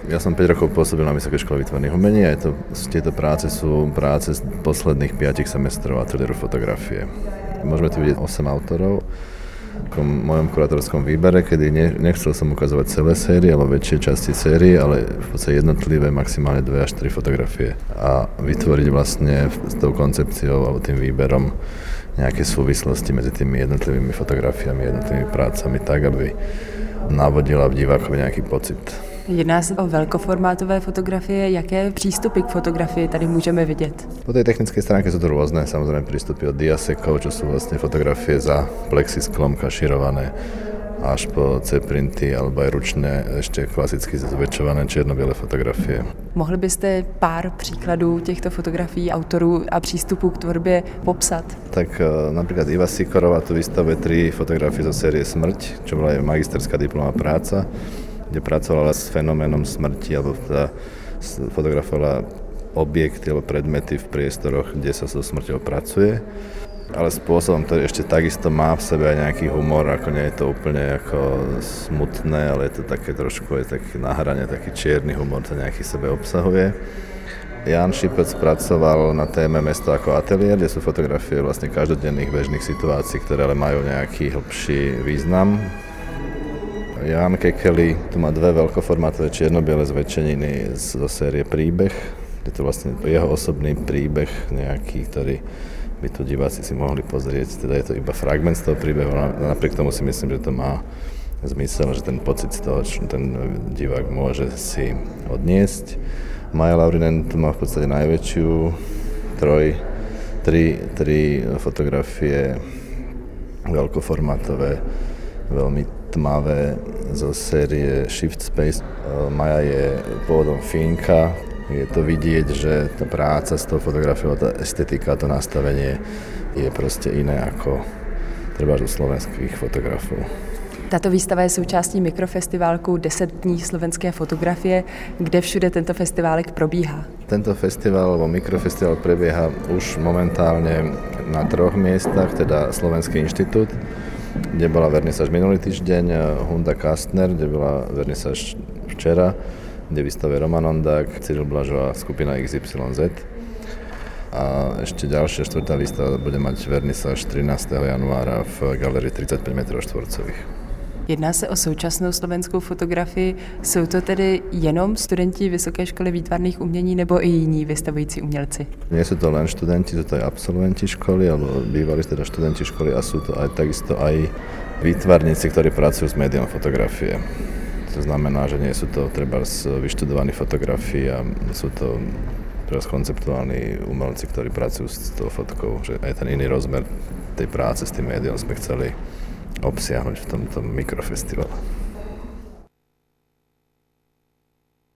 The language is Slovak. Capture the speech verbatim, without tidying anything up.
Ja som päť rokov pôsobil na Vysokej škole výtvarných umení a je to, tieto práce sú práce z posledných piatich semestrov ateliéru fotografie. Môžeme tu vidieť osem autorov v mojom kurátorskom výbere, kedy ne, nechcel som ukazovať celé série alebo väčšie časti série, ale v podstate jednotlivé maximálne dve až tri fotografie a vytvoriť vlastne s tou koncepciou alebo tým výberom nejaké súvislosti medzi tými jednotlivými fotografiami, jednotlivými prácami tak, aby navodila v divákovi nejaký pocit. Jedná se o velkoformátové fotografie. Jaké přístupy k fotografii tady můžeme vidět? Po tej technickej stránke sú to rôzne, samozrejme prístupy od diasekov, čo sú vlastne fotografie za plexisklom kašírované, až po C-printy alebo aj ručné, ešte klasicky zväčšované čierno-biele fotografie. Mohli byste pár příkladů těchto fotografií, autorů a přístupů k tvorbě popsat? Tak napríklad Iva Sikorová tu vystavuje tri fotografie zo série Smrť, čo bola jej magisterská diplomová práca, kde pracovala s fenoménom smrti, alebo teda fotografovala objekty alebo predmety v priestoroch, kde sa so smrťou pracuje. Ale spôsobom, ktorý ešte takisto má v sebe aj nejaký humor, ako nie je to úplne ako smutné, ale je to také trošku je taký na hrane, taký čierny humor, to nejaký sebe obsahuje. Ján Šipec pracoval na téme Mesto ako ateliér, kde sú fotografie vlastne každodenných bežných situácií, ktoré ale majú nejaký hlbší význam. Ján Kekeli tu má dve veľkoformátové čierno-biele zväčšeniny zo série Príbeh. Je to vlastne jeho osobný príbeh nejaký, ktorý by tu diváci si mohli pozrieť. Teda je to iba fragment z toho príbehu, napriek tomu si myslím, že to má zmysel, že ten pocit z toho, čo ten divák môže si odniesť. Maja Laurinen tu má v podstate najväčšiu troj, tri, tri fotografie veľkoformátové, veľmi tmavé zo série Shift Space. Maja je pôvodom Fínka. Je to vidieť, že tá práca s tou fotografiou, tá estetika, to nastavenie je proste iné ako treba u slovenských fotografov. Tato výstava je součástí mikrofestiválku deset dní slovenské fotografie. Kde všude tento festiválek probíhá? Tento festival, alebo mikrofestival prebieha už momentálne na troch miestach, teda Slovenský inštitút, kde bola vernisáž minulý týždeň, Hunda Kastner, kde bola vernisáž včera, kde vystavuje Roman Ondák, Cyril Blažo a skupina iks ypsilon zet. A ešte ďalšia štvrtá výstava bude mať vernisáž trinásteho januára v galerii tridsaťpäť metrov štvorcových. Jedná se o současnou slovenskou fotografii. Jsou to tedy jenom studenti Vysoké školy výtvarných umění nebo i jiní vystavující umělci? Nie sú to len študenti, sú to aj absolventi školy, alebo bývali teda študenti školy a sú to aj takisto aj výtvarníci, ktorí pracujú s médiom fotografie. To znamená, že nie sú to treba vyštudovaní fotografii a sú to teraz konceptuálni umelci, ktorí pracujú s tou fotkou, že aj ten iný rozmer tej práce s tým médiom sme chceli obsiahnuť v tomto mikrofestivale.